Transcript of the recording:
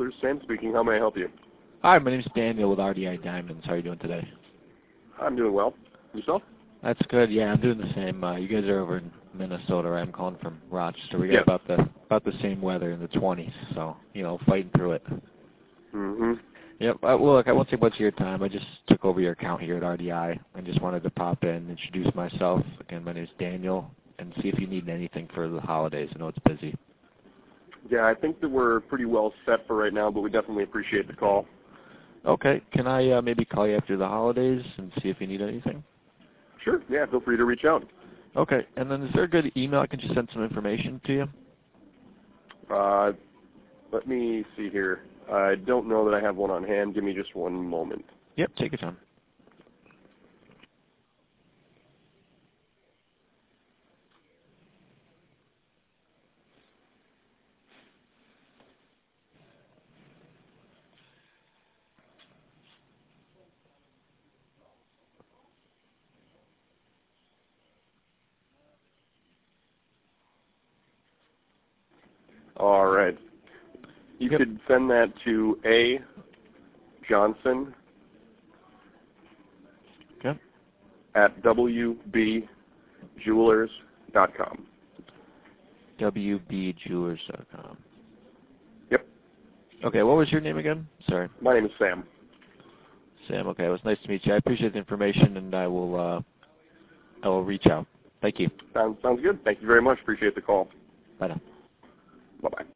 Jewelers. Sam speaking. How may I help you? Hi, my name's Daniel with RDI Diamonds. How are you doing today? I'm doing well. Yourself? That's good. Yeah, I'm doing the same. You guys are over in Minnesota. I'm calling from Rochester. We got about the same weather in the 20s, so fighting through it. Mm-hmm. Yep. Well, look, I won't take much of your time. I just took over your account here at RDI. I just wanted to pop in, introduce myself. Again, my name is Daniel, and see if you need anything for the holidays. I know it's busy. Yeah, I think that we're pretty well set for right now, but we definitely appreciate the call. Okay. Can I maybe call you after the holidays and see if you need anything? Sure. Yeah, feel free to reach out. Okay. And then is there a good email I can just send some information to you? Let me see here. I don't know that I have one on hand. Give me just one moment. Yep, take your time. All right. You could send that to A. Johnson at WBJewelers.com. WBJewelers.com. Yep. Okay, what was your name again? Sorry. My name is Sam. Sam, okay. It was nice to meet you. I appreciate the information, and I will reach out. Thank you. Sounds good. Thank you very much. Appreciate the call. Bye now. Bye-bye.